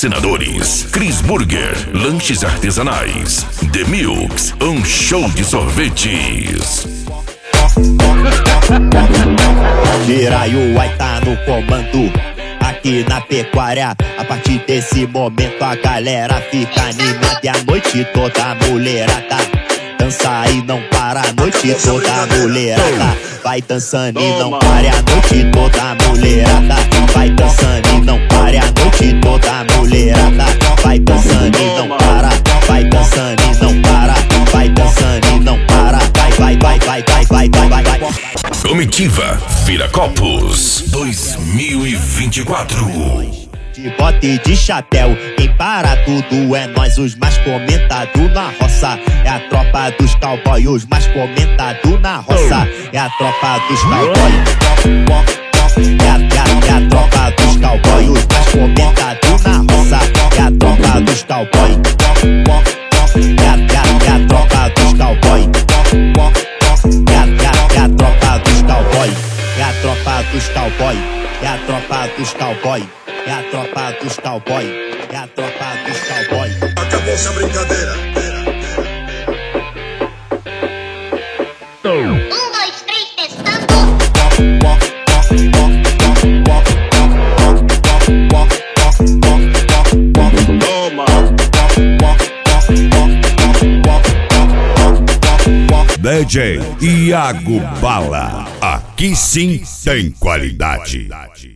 Patrocinadores: Cris Burger, lanches artesanais. The Milks, um show de sorvetes. Giraio vai tá no comando aqui na pecuária. A partir desse momento a galera fica animada e a noite toda mulherada dança e não para. A noite toda mulherada vai dançando e não para. A noite toda mulherada vai dançando e não para. A noite toda mulherada vai dançando e não para. Vai dançando e não para. Vai dançando e não para. Vai. Comitiva Viracopos 2024. De bota e de chapéu, quem para tudo é nós, os mais comentados na roça. É a tropa dos cowboy, os mais comentados na roça. É a tropa dos cowboy. É a tropa dos cowboy, os mais comentados na roça. É a tropa dos cowboy. É a tropa dos cowboy. É a tropa dos cowboy. É a tropa dos cowboy. É a tropa dos cowboy. É a tropa dos cowboy. É a tropa dos cowboy. Acabou essa brincadeira. 1, 2, 3, testando. Toma. DJ Iago Bala. Aqui sim tem qualidade.